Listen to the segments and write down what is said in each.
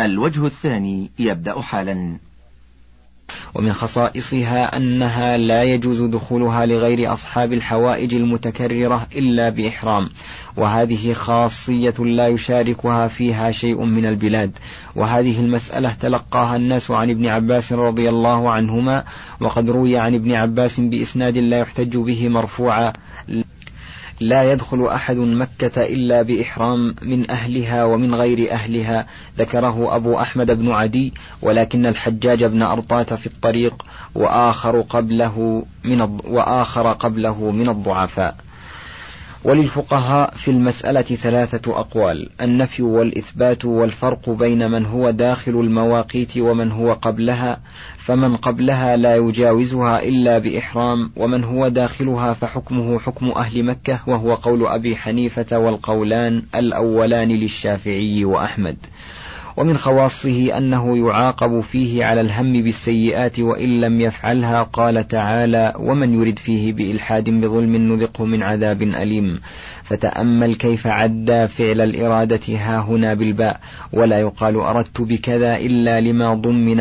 الوجه الثاني يبدأ حالا. ومن خصائصها أنها لا يجوز دخولها لغير أصحاب الحوائج المتكررة إلا بإحرام، وهذه خاصية لا يشاركها فيها شيء من البلاد. وهذه المسألة تلقاها الناس عن ابن عباس رضي الله عنهما، وقد روي عن ابن عباس بإسناد لا يحتج به مرفوعا: لا يدخل أحد مكة إلا بإحرام من أهلها ومن غير أهلها. ذكره أبو أحمد بن عدي، ولكن الحجاج بن أرطاة في الطريق وآخر قبله من الضعفاء. وللفقهاء في المسألة 3 أقوال: النفي والإثبات، والفرق بين من هو داخل المواقيت ومن هو قبلها، فمن قبلها لا يجاوزها إلا بإحرام، ومن هو داخلها فحكمه حكم أهل مكة، وهو قول أبي حنيفة والقولان الأولان للشافعي وأحمد. ومن خواصه أنه يعاقب فيه على الهم بالسيئات وإن لم يفعلها، قال تعالى: ومن يرد فيه بإلحاد بظلم نذقه من عذاب أليم. فتأمل كيف عدى فعل الإرادة هاهنا بالباء، ولا يقال أردت بكذا إلا لما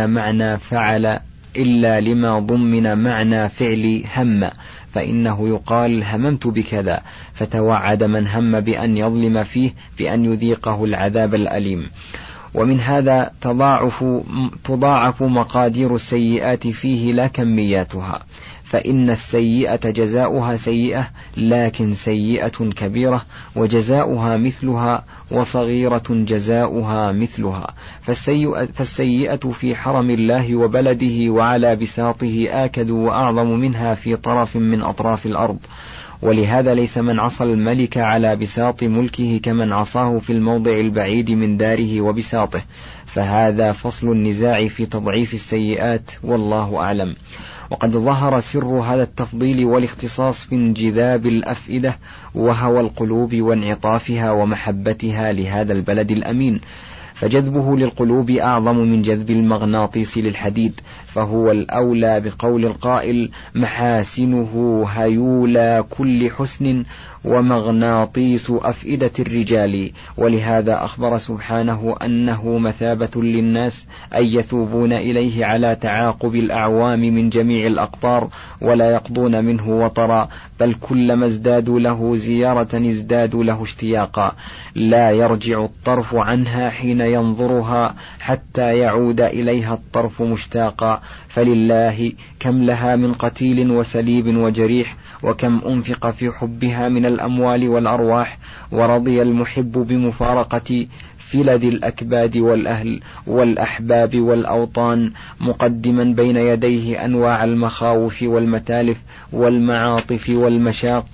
ضمن معنى فعل هم، فإنه يقال هممت بكذا، فتوعد من هم بأن يظلم فيه بأن يذيقه العذاب الأليم. ومن هذا تضاعف مقادير السيئات فيه لا كمياتها، فإن السيئة جزاؤها سيئة، لكن سيئة كبيرة وجزاؤها مثلها، وصغيرة جزاؤها مثلها. فالسيئة في حرم الله وبلده وعلى بساطه آكد وأعظم منها في طرف من أطراف الأرض. ولهذا ليس من عصى الملك على بساط ملكه كمن عصاه في الموضع البعيد من داره وبساطه، فهذا فصل النزاع في تضعيف السيئات، والله أعلم. وقد ظهر سر هذا التفضيل والاختصاص في انجذاب الأفئدة وهوى القلوب وانعطافها ومحبتها لهذا البلد الأمين، فجذبه للقلوب أعظم من جذب المغناطيس للحديد، فهو الأولى بقول القائل: محاسنه هيولى كل حسن ومغناطيس أفئدة الرجال. ولهذا أخبر سبحانه أنه مثابة للناس أن يثوبون إليه على تعاقب الأعوام من جميع الأقطار، ولا يقضون منه وطرا، بل كلما ازدادوا له زيارة ازدادوا له اشتياقا، لا يرجع الطرف عنها حين ينظرها حتى يعود إليها الطرف مشتاقا. فلله كم لها من قتيل وسليب وجريح، وكم أنفق في حبها من الأموال والأرواح، ورضي المحب بمفارقة فلد الأكباد والأهل والأحباب والأوطان، مقدما بين يديه أنواع المخاوف والمتالف والمعاطف والمشاق،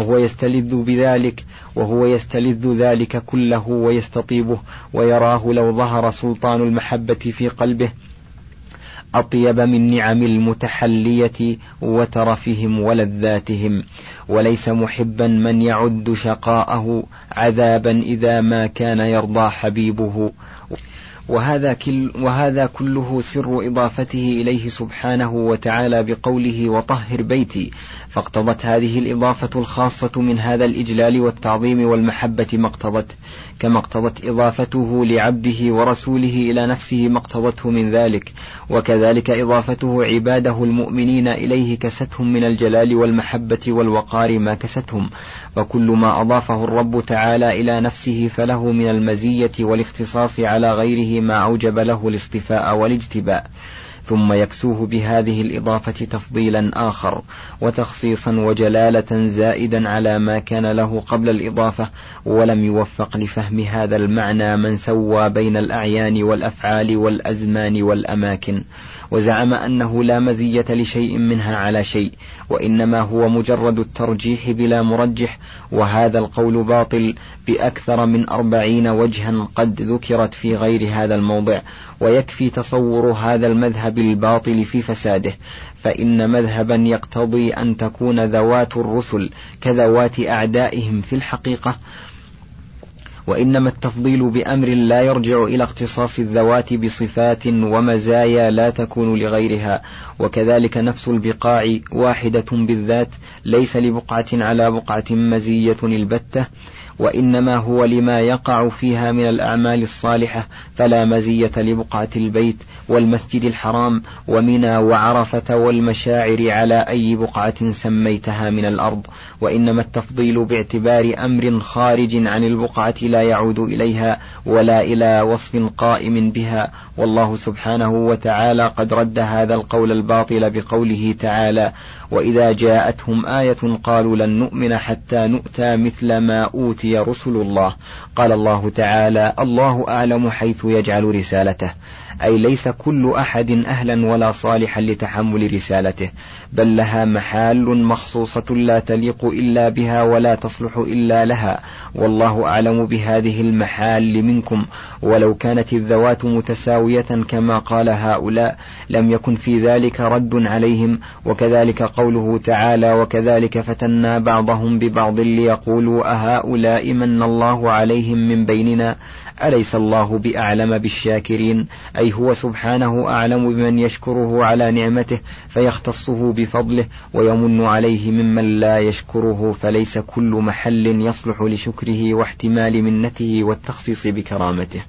وهو يستلذ ذلك كله ويستطيبه، ويراه لو ظهر سلطان المحبة في قلبه أطيب من نعم المتحلية وترفهم ولذاتهم. وليس محبا من يعد شقاءه عذابا إذا ما كان يرضى حبيبه. وهذا كله سر إضافته إليه سبحانه وتعالى بقوله: وطهر بيتي. فاقتضت هذه الإضافة الخاصة من هذا الإجلال والتعظيم والمحبة ما اقتضت، كما اقتضت إضافته لعبده ورسوله إلى نفسه ما اقتضته من ذلك، وكذلك إضافته عباده المؤمنين إليه كستهم من الجلال والمحبة والوقار ما كستهم. فكل ما أضافه الرب تعالى إلى نفسه فله من المزية والاختصاص على غيره ما أوجب له الاصطفاء والاجتباء، ثم يكسوه بهذه الإضافة تفضيلا آخر وتخصيصا وجلالة زائدا على ما كان له قبل الإضافة. ولم يوفق لفهم هذا المعنى من سوى بين الأعيان والأفعال والأزمان والأماكن، وزعم أنه لا مزية لشيء منها على شيء، وإنما هو مجرد الترجيح بلا مرجح. وهذا القول باطل بأكثر من 40 وجها قد ذكرت في غير هذا الموضع، ويكفي تصور هذا المذهب الباطل في فساده. فإن مذهبا يقتضي أن تكون ذوات الرسل كذوات أعدائهم في الحقيقة، وإنما التفضيل بأمر لا يرجع إلى اختصاص الذوات بصفات ومزايا لا تكون لغيرها. وكذلك نفس البقاع واحدة بالذات، ليس لبقعة على بقعة مزية البتة، وإنما هو لما يقع فيها من الأعمال الصالحة، فلا مزية لبقعة البيت والمسجد الحرام ومنى وعرفة والمشاعر على أي بقعة سميتها من الأرض، وإنما التفضيل باعتبار أمر خارج عن البقعة لا يعود إليها ولا إلى وصف قائم بها. والله سبحانه وتعالى قد رد هذا القول الباطل بقوله تعالى: وإذا جاءتهم آية قالوا لن نؤمن حتى نؤتى مثل ما أوتي رسل الله. قال الله تعالى: الله أعلم حيث يجعل رسالته، أي ليس كل أحد أهلا ولا صالحا لتحمل رسالته، بل لها محال مخصوصة لا تليق إلا بها ولا تصلح إلا لها، والله أعلم بهذه المحال منكم. ولو كانت الذوات متساوية كما قال هؤلاء لم يكن في ذلك رد عليهم. وكذلك قوله تعالى: وكذلك فتنا بعضهم ببعض ليقولوا أهؤلاء من الله عليهم من بيننا أليس الله بأعلم بالشاكرين، أي هو سبحانه أعلم بمن يشكره على نعمته فيختصه بفضله ويمن عليه ممن لا يشكره، فليس كل محل يصلح لشكره واحتمال منته والتخصيص بكرامته.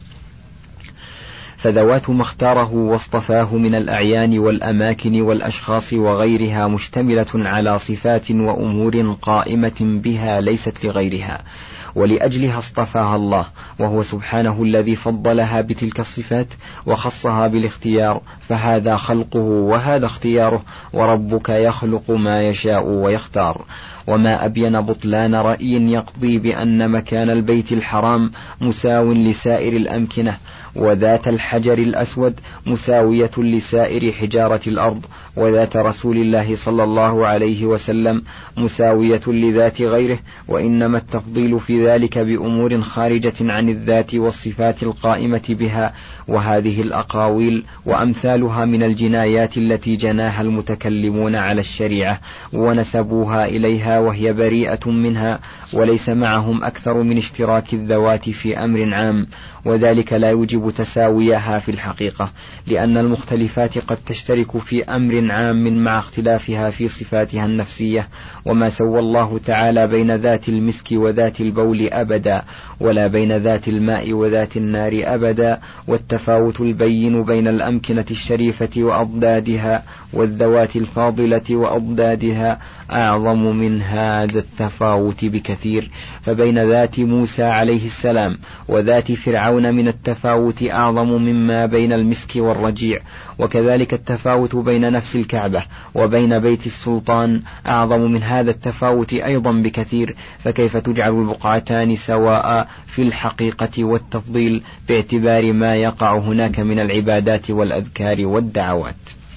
فذوات ما اختاره واصطفاه من الأعيان والأماكن والأشخاص وغيرها مشتملة على صفات وأمور قائمة بها ليست لغيرها، ولأجلها اصطفاها الله، وهو سبحانه الذي فضلها بتلك الصفات وخصها بالاختيار، فهذا خلقه وهذا اختياره، وربك يخلق ما يشاء ويختار. وما أبين بطلان رأي يقضي بأن مكان البيت الحرام مساو لسائر الأمكنة، وذات الحجر الأسود مساوية لسائر حجارة الأرض، وذات رسول الله صلى الله عليه وسلم مساوية لذات غيره، وإنما التفضيل في ذلك بأمور خارجة عن الذات والصفات القائمة بها. وهذه الأقاويل وأمثالها من الجنايات التي جناها المتكلمون على الشريعة ونسبوها إليها وهي بريئة منها، وليس معهم أكثر من اشتراك الذوات في أمر عام، وذلك لا يوجب تساويها في الحقيقة، لأن المختلفات قد تشترك في أمر عام مع اختلافها في صفاتها النفسية. وما سوى الله تعالى بين ذات المسك وذات البول أبدا، ولا بين ذات الماء وذات النار أبدا. والتفاوت البين بين الأمكنة الشريفة وأضدادها والذوات الفاضلة وأضدادها أعظم من هذا التفاوت بكثير، فبين ذات موسى عليه السلام وذات فرعون من التفاوت أعظم مما بين المسك والرجيع. وكذلك التفاوت بين نفس الكعبة وبين بيت السلطان أعظم من هذا التفاوت أيضا بكثير، فكيف تجعل البقعتان سواء في الحقيقة والتفضيل باعتبار ما يقع هناك من العبادات والأذكار والدعوات؟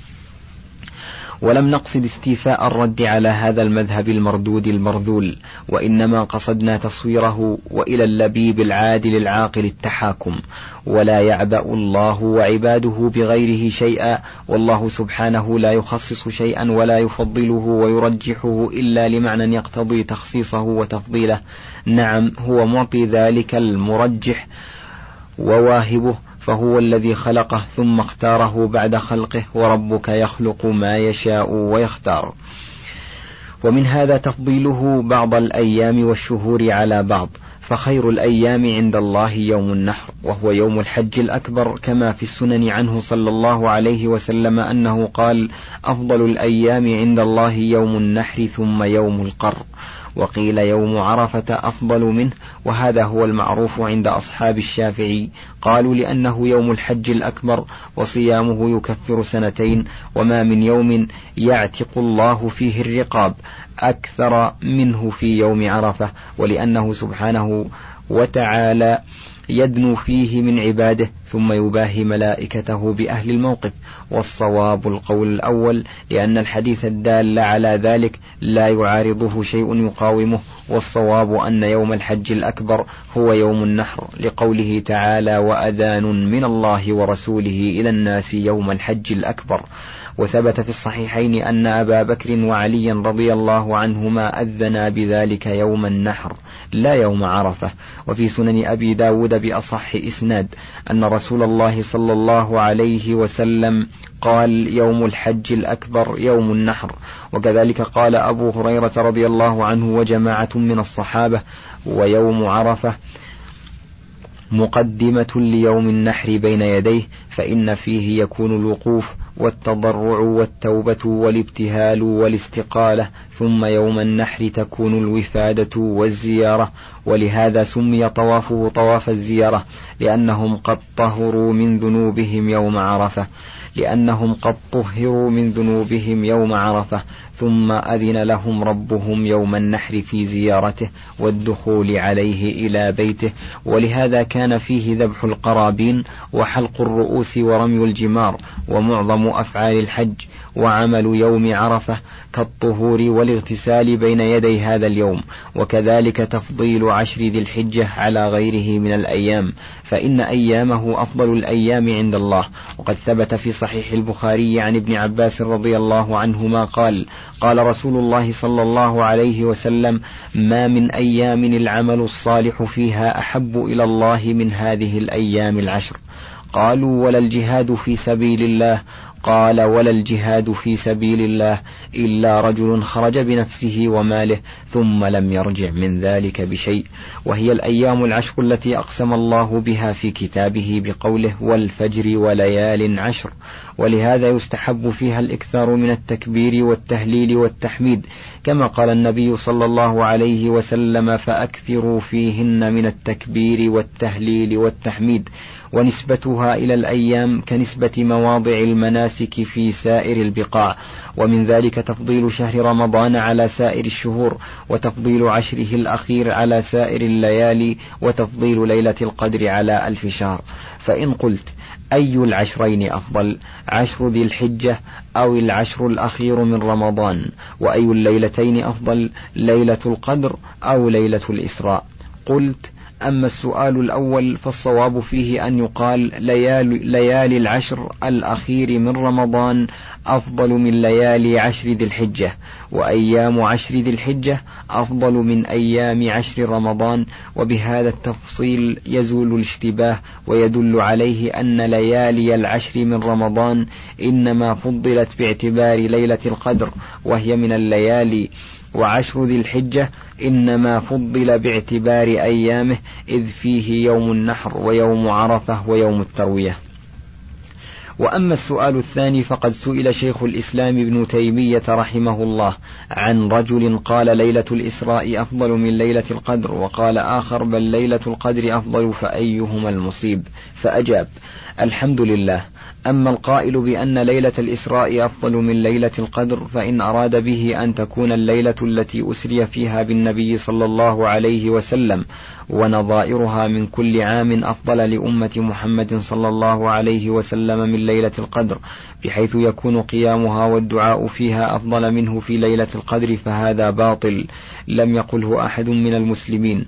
ولم نقصد استيفاء الرد على هذا المذهب المردود المرذول، وإنما قصدنا تصويره وإلى اللبيب العادل العاقل التحاكم. ولا يعبأ الله وعباده بغيره شيئا، والله سبحانه لا يخصص شيئا ولا يفضله ويرجحه إلا لمعنى يقتضي تخصيصه وتفضيله. نعم، هو معطي ذلك المرجح وواهبه، فهو الذي خلقه ثم اختاره بعد خلقه، وربك يخلق ما يشاء ويختار. ومن هذا تفضيله بعض الأيام والشهور على بعض، فخير الأيام عند الله يوم النحر، وهو يوم الحج الأكبر، كما في السنن عنه صلى الله عليه وسلم أنه قال: أفضل الأيام عند الله يوم النحر ثم يوم القر. وقيل يوم عرفة أفضل منه، وهذا هو المعروف عند أصحاب الشافعي، قالوا لأنه يوم الحج الأكبر وصيامه يكفر سنتين، وما من يوم يعتق الله فيه الرقاب أكثر منه في يوم عرفة، ولأنه سبحانه وتعالى يدنو فيه من عباده ثم يباهي ملائكته بأهل الموقف. والصواب القول الأول، لأن الحديث الدال على ذلك لا يعارضه شيء يقاومه، والصواب أن يوم الحج الأكبر هو يوم النحر، لقوله تعالى: وأذان من الله ورسوله إلى الناس يوم الحج الأكبر. وثبت في الصحيحين أن أبا بكر وعليا رضي الله عنهما أذنا بذلك يوم النحر لا يوم عرفة. وفي سنن أبي داود بأصح إسناد أن رسول رسول الله صلى الله عليه وسلم قال يوم الحج الأكبر يوم النحر. وكذلك قال أبو هريرة رضي الله عنه وجماعة من الصحابة ويوم عرفة مقدمة ليوم النحر بين يديه، فإن فيه يكون الوقوف والتضرع والتوبة والابتهال والاستقالة، ثم يوم النحر تكون الوفادة والزيارة. ولهذا سمي طوافه طواف الزيارة لأنهم قد طهروا من ذنوبهم يوم عرفة ثم أذن لهم ربهم يوم النحر في زيارته والدخول عليه إلى بيته. ولهذا كان فيه ذبح القرابين وحلق الرؤوس ورمي الجمار ومعظم أفعال الحج وعمل يوم عرفة كالطهور والاغتسال بين يدي هذا اليوم. وكذلك تفضيل عشر ذي الحجة على غيره من الأيام، فإن أيامه أفضل الأيام عند الله. وقد ثبت في صحيح البخاري عن ابن عباس رضي الله عنهما قال قال رسول الله صلى الله عليه وسلم: ما من أيام العمل الصالح فيها أحب إلى الله من هذه الأيام العشر. قالوا: ولا الجهاد في سبيل الله؟ قال: ولا الجهاد في سبيل الله إلا رجل خرج بنفسه وماله ثم لم يرجع من ذلك بشيء. وهي الأيام العشر التي أقسم الله بها في كتابه بقوله: والفجر وليال عشر. ولهذا يستحب فيها الإكثار من التكبير والتهليل والتحميد، كما قال النبي صلى الله عليه وسلم: فأكثروا فيهن من التكبير والتهليل والتحميد. ونسبتها إلى الأيام كنسبة مواضع المناسك في سائر البقاع. ومن ذلك تفضيل شهر رمضان على سائر الشهور، وتفضيل عشره الأخير على سائر الليالي، وتفضيل ليلة القدر على 1000 شهر. فإن قلت: أي العشرين أفضل، عشر ذي الحجة أو العشر الأخير من رمضان؟ وأي الليلتين أفضل، ليلة القدر أو ليلة الإسراء؟ قلت: أما السؤال الأول فالصواب فيه أن يقال ليالي العشر الأخير من رمضان أفضل من ليالي عشر ذي الحجة، وأيام عشر ذي الحجة أفضل من أيام عشر رمضان. وبهذا التفصيل يزول الاشتباه، ويدل عليه أن ليالي العشر من رمضان إنما فضلت باعتبار ليلة القدر وهي من الليالي، وعشر ذي الحجة إنما فضل باعتبار أيامه، إذ فيه يوم النحر ويوم عرفة ويوم التروية. وأما السؤال الثاني فقد سئل شيخ الإسلام ابن تيمية رحمه الله عن رجل قال ليلة الإسراء أفضل من ليلة القدر، وقال آخر بل ليلة القدر أفضل، فأيهما المصيب؟ فأجاب: الحمد لله. أما القائل بأن ليلة الإسراء أفضل من ليلة القدر فإن أراد به أن تكون الليلة التي أسري فيها بالنبي صلى الله عليه وسلم ونظائرها من كل عام أفضل لأمة محمد صلى الله عليه وسلم من ليلة القدر، بحيث يكون قيامها والدعاء فيها أفضل منه في ليلة القدر، فهذا باطل لم يقله أحد من المسلمين،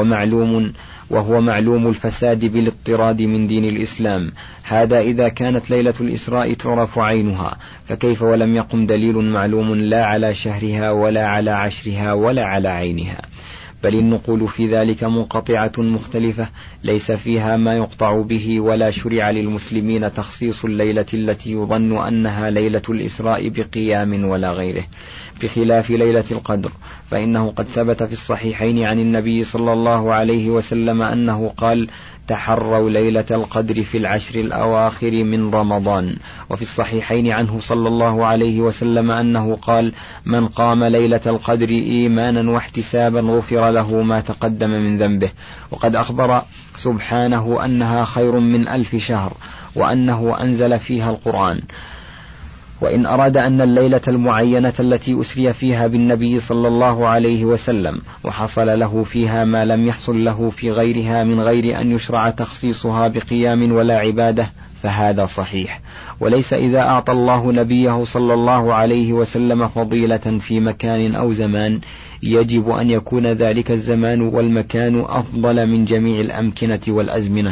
وهو معلوم الفساد بالاضطراد من دين الإسلام. هذا إذا كانت ليلة الإسراء تعرف عينها، فكيف ولم يقم دليل معلوم لا على شهرها ولا على عشرها ولا على عينها؟ بل النقول في ذلك منقطعة مختلفة ليس فيها ما يقطع به، ولا شرع للمسلمين تخصيص الليلة التي يظن أنها ليلة الإسراء بقيام ولا غيره، بخلاف ليلة القدر، فإنه قد ثبت في الصحيحين عن النبي صلى الله عليه وسلم أنه قال: تحروا ليلة القدر في العشر الأواخر من رمضان. وفي الصحيحين عنه صلى الله عليه وسلم أنه قال: من قام ليلة القدر إيمانا واحتسابا غفر له ما تقدم من ذنبه. وقد أخبر سبحانه أنها خير من 1000 شهر، وأنه أنزل فيها القرآن. وإن أراد أن الليلة المعينة التي أسري فيها بالنبي صلى الله عليه وسلم وحصل له فيها ما لم يحصل له في غيرها من غير أن يشرع تخصيصها بقيام ولا عبادة، فهذا صحيح. وليس إذا أعطى الله نبيه صلى الله عليه وسلم فضيلة في مكان أو زمان يجب أن يكون ذلك الزمان والمكان أفضل من جميع الأمكنة والأزمنة.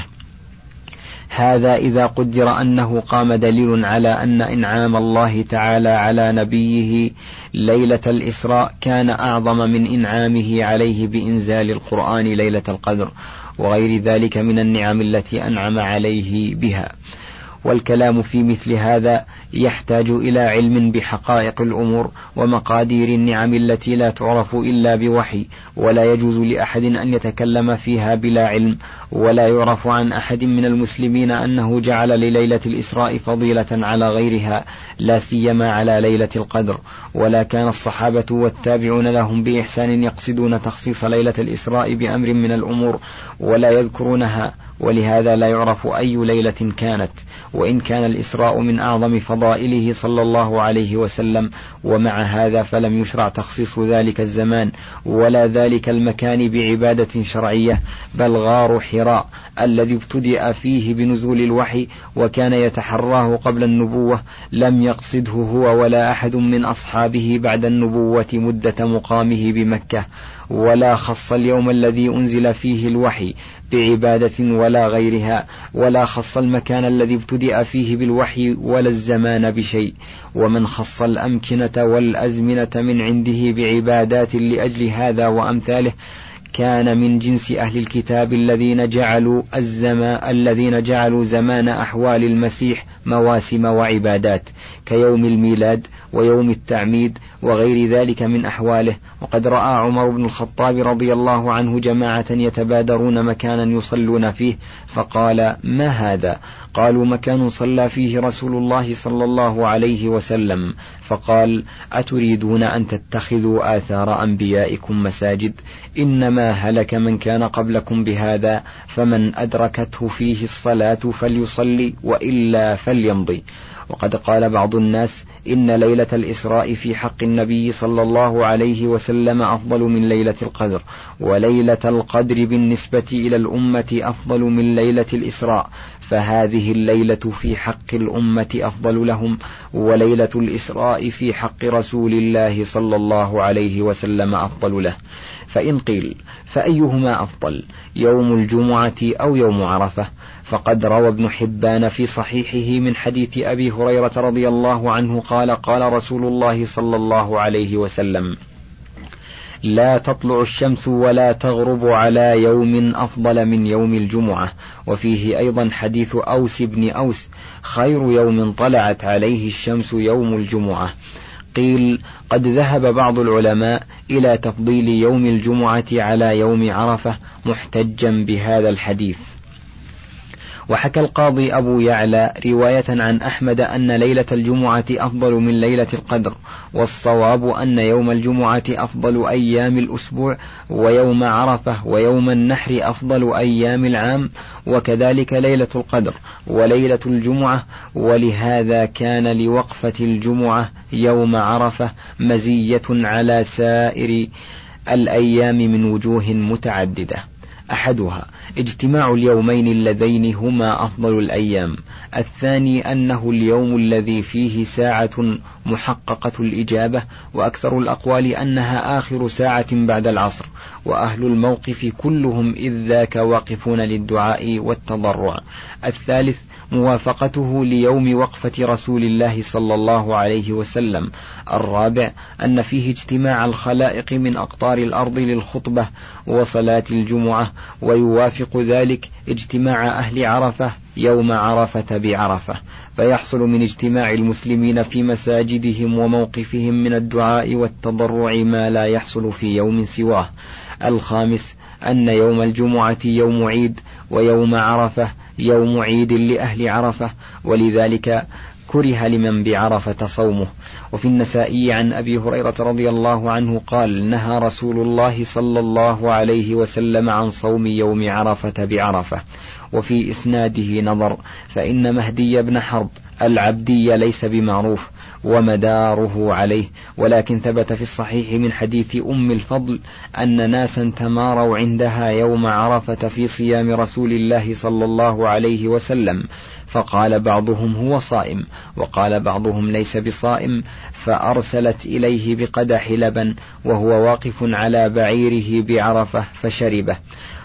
هذا إذا قدر أنه قام دليل على أن إنعام الله تعالى على نبيه ليلة الإسراء كان أعظم من إنعامه عليه بإنزال القرآن ليلة القدر. وغير ذلك من النعم التي أنعم عليه بها. والكلام في مثل هذا يحتاج إلى علم بحقائق الأمور ومقادير النعم التي لا تعرف إلا بوحي، ولا يجوز لأحد أن يتكلم فيها بلا علم. ولا يعرف عن أحد من المسلمين أنه جعل لليلة الإسراء فضيلة على غيرها، لا سيما على ليلة القدر. ولا كان الصحابة والتابعون لهم بإحسان يقصدون تخصيص ليلة الإسراء بأمر من الأمور ولا يذكرونها، ولهذا لا يعرف أي ليلة كانت. وإن كان الإسراء من أعظم فضائله صلى الله عليه وسلم، ومع هذا فلم يشرع تخصيص ذلك الزمان ولا ذلك المكان بعبادة شرعية، بل غار حراء الذي ابتدأ فيه بنزول الوحي وكان يتحراه قبل النبوة لم يقصده هو ولا أحد من أصحابه بعد النبوة مدة مقامه بمكة، ولا خص اليوم الذي أنزل فيه الوحي بعبادة ولا غيرها، ولا خص المكان الذي ابتدأ فيه بالوحي ولا الزمان بشيء. ومن خص الأمكنة والأزمنة من عنده بعبادات لأجل هذا وأمثاله كان من جنس أهل الكتاب الذين جعلوا زمان أحوال المسيح مواسم وعبادات كيوم الميلاد ويوم التعميد وغير ذلك من أحواله. وقد رأى عمر بن الخطاب رضي الله عنه جماعة يتبادرون مكانا يصلون فيه فقال: ما هذا؟ قالوا: مكان صلى فيه رسول الله صلى الله عليه وسلم. فقال: أتريدون أن تتخذوا آثار أنبيائكم مساجد؟ إنما هلك من كان قبلكم بهذا، فمن أدركته فيه الصلاة فليصلي وإلا فليمضي. وقد قال بعض الناس إن ليلة الإسراء في حق النبي صلى الله عليه وسلم أفضل من ليلة القدر، وليلة القدر بالنسبة إلى الأمة أفضل من ليلة الإسراء، فهذه الليلة في حق الأمة أفضل لهم، وليلة الإسراء في حق رسول الله صلى الله عليه وسلم أفضل له. فإن قيل فأيهما أفضل، يوم الجمعة أو يوم عرفة؟ فقد روى ابن حبان في صحيحه من حديث أبي هريرة رضي الله عنه قال: قال رسول الله صلى الله عليه وسلم: لا تطلع الشمس ولا تغرب على يوم أفضل من يوم الجمعة. وفيه أيضا حديث أوس بن أوس: خير يوم طلعت عليه الشمس يوم الجمعة. قيل: قد ذهب بعض العلماء إلى تفضيل يوم الجمعة على يوم عرفة محتجا بهذا الحديث. وحكى القاضي أبو يعلى رواية عن أحمد أن ليلة الجمعة أفضل من ليلة القدر، والصواب أن يوم الجمعة أفضل أيام الأسبوع، ويوم عرفة ويوم النحر أفضل أيام العام، وكذلك ليلة القدر وليلة الجمعة. ولهذا كان لوقفة الجمعة يوم عرفة مزية على سائر الأيام من وجوه متعددة. أحدها اجتماع اليومين اللذين هما أفضل الأيام. الثاني أنه اليوم الذي فيه ساعة محققة الإجابة، وأكثر الأقوال أنها آخر ساعة بعد العصر، وأهل الموقف كلهم إذ ذاك واقفون للدعاء والتضرع. الثالث موافقته ليوم وقفة رسول الله صلى الله عليه وسلم. الرابع أن فيه اجتماع الخلائق من أقطار الأرض للخطبة وصلاة الجمعة، ويوافق ذلك اجتماع أهل عرفة يوم عرفة بعرفة، فيحصل من اجتماع المسلمين في مساجدهم وموقفهم من الدعاء والتضرع ما لا يحصل في يوم سواه. الخامس أن يوم الجمعة يوم عيد، ويوم عرفة يوم عيد لأهل عرفة، ولذلك كره لمن بعرفة صومه. وفي النسائي عن أبي هريرة رضي الله عنه قال: نهى رسول الله صلى الله عليه وسلم عن صوم يوم عرفة بعرفة. وفي إسناده نظر، فإن مهدي بن حرب العبدي ليس بمعروف ومداره عليه، ولكن ثبت في الصحيح من حديث أم الفضل أن ناسا تماروا عندها يوم عرفة في صيام رسول الله صلى الله عليه وسلم، فقال بعضهم هو صائم، وقال بعضهم ليس بصائم، فأرسلت إليه بقدح لبن وهو واقف على بعيره بعرفة فشربه.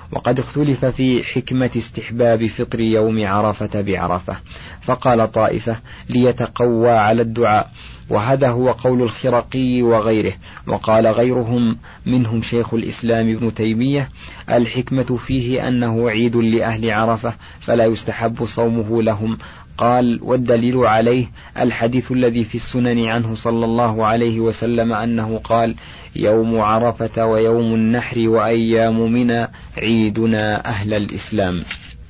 وقد اختلف في حكمة استحباب فطر يوم عرفة بعرفة، فقال طائفة ليتقوى على الدعاء، وهذا هو قول الخرقي وغيره. وقال غيرهم منهم شيخ الإسلام ابن تيمية الحكمة فيه أنه عيد لأهل عرفة فلا يستحب صومه لهم. قال والدليل عليه الحديث الذي في السنن عنه صلى الله عليه وسلم أنه قال يوم عرفة ويوم النحر وأيام منى عيدنا أهل الإسلام.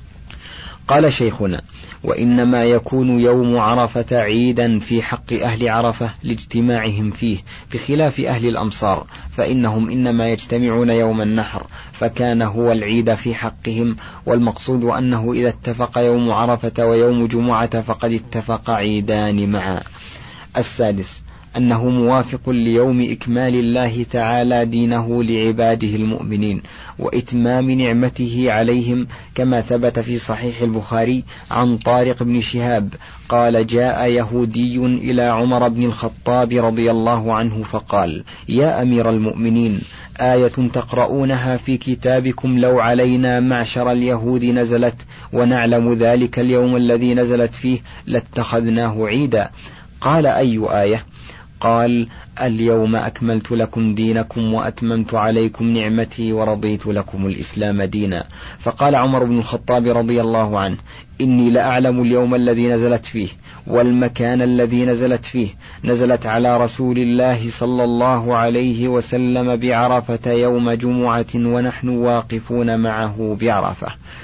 قال شيخنا وإنما يكون يوم عرفة عيدا في حق أهل عرفة لاجتماعهم فيه، بخلاف أهل الأمصار فإنهم إنما يجتمعون يوم النحر، فكان هو العيد في حقهم، والمقصود أنه إذا اتفق يوم عرفة ويوم جمعة فقد اتفق عيدان معا. السادس أنه موافق ليوم إكمال الله تعالى دينه لعباده المؤمنين وإتمام نعمته عليهم، كما ثبت في صحيح البخاري عن طارق بن شهاب قال جاء يهودي إلى عمر بن الخطاب رضي الله عنه فقال يا أمير المؤمنين آية تقرؤونها في كتابكم لو علينا معشر اليهود نزلت ونعلم ذلك اليوم الذي نزلت فيه لاتخذناه عيدا. قال أي آية؟ قال اليوم أكملت لكم دينكم وأتممت عليكم نعمتي ورضيت لكم الإسلام دينا. فقال عمر بن الخطاب رضي الله عنه إني لأعلم اليوم الذي نزلت فيه والمكان الذي نزلت فيه، نزلت على رسول الله صلى الله عليه وسلم بعرفة يوم جمعة ونحن واقفون معه بعرفة.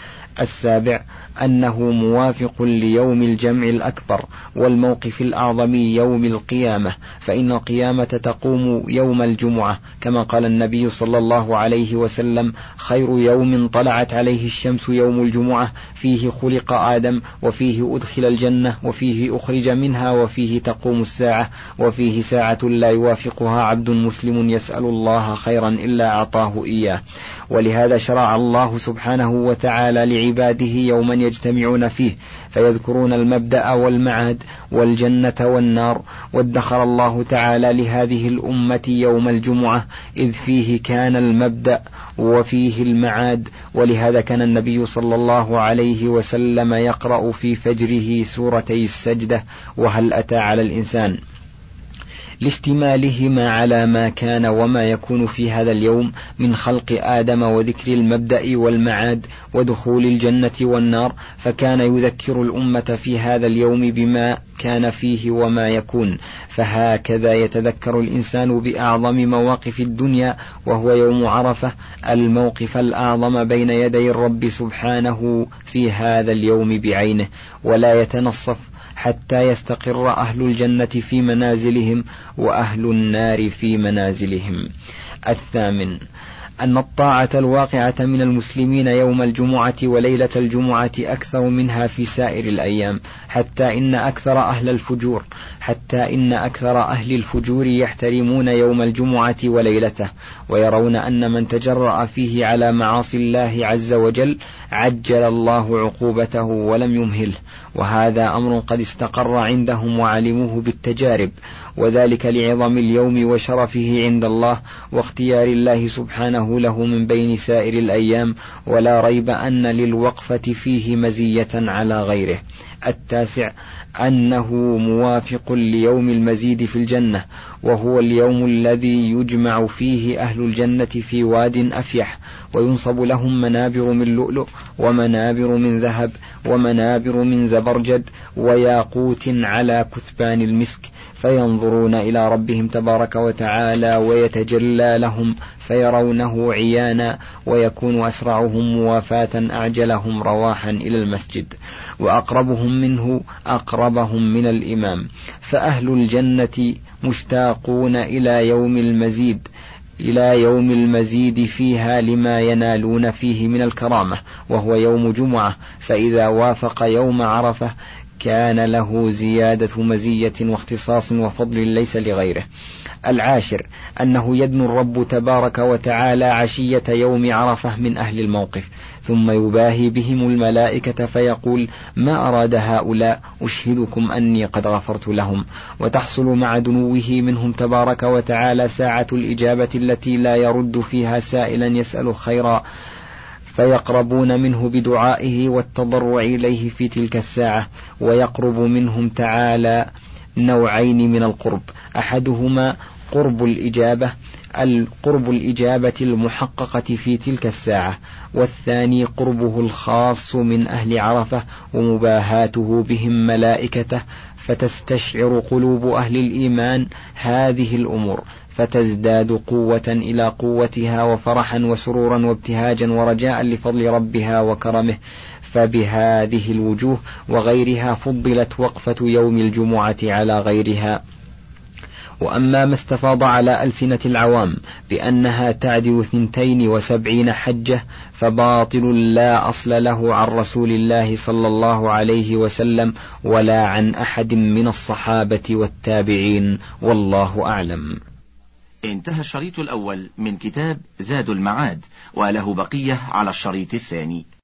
السابع أنه موافق ليوم الجمع الأكبر والموقف الأعظم يوم القيامة، فإن القيامة تقوم يوم الجمعة، كما قال النبي صلى الله عليه وسلم خير يوم طلعت عليه الشمس يوم الجمعة، فيه خلق آدم وفيه أدخل الجنة وفيه أخرج منها وفيه تقوم الساعة وفيه ساعة لا يوافقها عبد مسلم يسأل الله خيرا إلا أعطاه إياه. ولهذا شرع الله سبحانه وتعالى لعباده يوما يجتمعون فيه فيذكرون المبدأ والمعاد والجنة والنار، وادخر الله تعالى لهذه الأمة يوم الجمعة إذ فيه كان المبدأ وفيه المعاد. ولهذا كان النبي صلى الله عليه وسلم يقرأ في فجره سورتي السجدة وهل أتى على الإنسان، لاشتمالهما على ما كان وما يكون في هذا اليوم من خلق آدم وذكر المبدأ والمعاد ودخول الجنة والنار، فكان يذكر الأمة في هذا اليوم بما كان فيه وما يكون. فهكذا يتذكر الإنسان بأعظم مواقف الدنيا وهو يوم عرفة، الموقف الأعظم بين يدي الرب سبحانه في هذا اليوم بعينه، ولا يتنصف حتى يستقر أهل الجنة في منازلهم وأهل النار في منازلهم. الثامن أن الطاعة الواقعة من المسلمين يوم الجمعة وليلة الجمعة أكثر منها في سائر الأيام، حتى إن أكثر أهل الفجور يحترمون يوم الجمعة وليلته، ويرون أن من تجرأ فيه على معاصي الله عز وجل عجل الله عقوبته ولم يمهله، وهذا أمر قد استقر عندهم وعلموه بالتجارب، وذلك لعظم اليوم وشرفه عند الله واختيار الله سبحانه له من بين سائر الأيام، ولا ريب أن للوقفة فيه مزية على غيره. التاسع أنه موافق ليوم المزيد في الجنة، وهو اليوم الذي يجمع فيه أهل الجنة في واد أفيح، وينصب لهم منابر من لؤلؤ ومنابر من ذهب ومنابر من زبرجد وياقوت على كثبان المسك، فينظرون إلى ربهم تبارك وتعالى ويتجلى لهم فيرونه عيانا، ويكون أسرعهم موافاة أعجلهم رواحا إلى المسجد، وأقربهم منه أقربهم من الإمام. فأهل الجنة مشتاقون إلى يوم المزيد فيها لما ينالون فيه من الكرامة، وهو يوم جمعة، فإذا وافق يوم عرفة كان له زيادة مزية واختصاص وفضل ليس لغيره. العاشر أنه يدنو الرب تبارك وتعالى عشية يوم عرفة من أهل الموقف، ثم يباهي بهم الملائكة فيقول ما أراد هؤلاء أشهدكم أني قد غفرت لهم، وتحصل مع دنوه منهم تبارك وتعالى ساعة الإجابة التي لا يرد فيها سائلا يسأل خيرا، فيقربون منه بدعائه والتضرع إليه في تلك الساعة، ويقرب منهم تعالى نوعين من القرب، أحدهما قرب الإجابة المحققة في تلك الساعة، والثاني قربه الخاص من أهل عرفة ومباهاته بهم ملائكته، فتستشعر قلوب أهل الإيمان هذه الأمور، فتزداد قوة إلى قوتها وفرحا وسرورا وابتهاجا ورجاء لفضل ربها وكرمه. فبهذه الوجوه وغيرها فضلت وقفة يوم الجمعة على غيرها. وأما ما استفاض على ألسنة العوام بأنها تعدل 72 حجة فباطل لا أصل له عن رسول الله صلى الله عليه وسلم ولا عن أحد من الصحابة والتابعين، والله أعلم. انتهى الشريط الأول من كتاب زاد المعاد، وله بقية على الشريط الثاني.